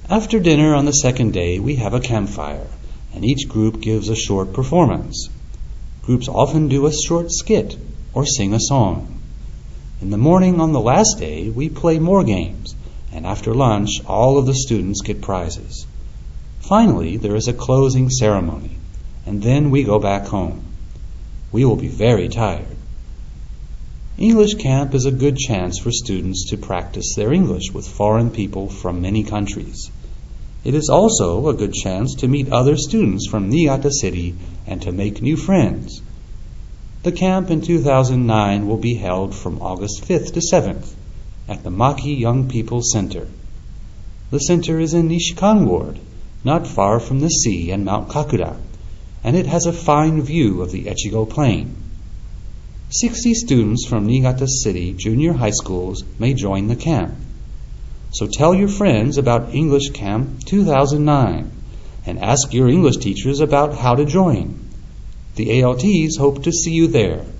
After dinner on the second day, we have a campfire, and each group gives a short performance. Groups often do a short skit or sing a song. In the morning on the last day, we play more games, and after lunch, all of the students get prizes. Finally, there is a closing ceremony, and then we go back home. We will be very tired. English camp is a good chance for students to practice their English with foreign people from many countries. It is also a good chance to meet other students from Niigata City and to make new friends. The camp in 2009 will be held from August 5th to 7th at the Maki Young People Center. The center is in Nishikan Ward, not far from the sea and Mount Kakura, and it has a fine view of the Echigo Plain. 60 students from Niigata City Junior High Schools may join the camp. So tell your friends about English Camp 2009 and ask your English teachers about how to join. The ALTs hope to see you there.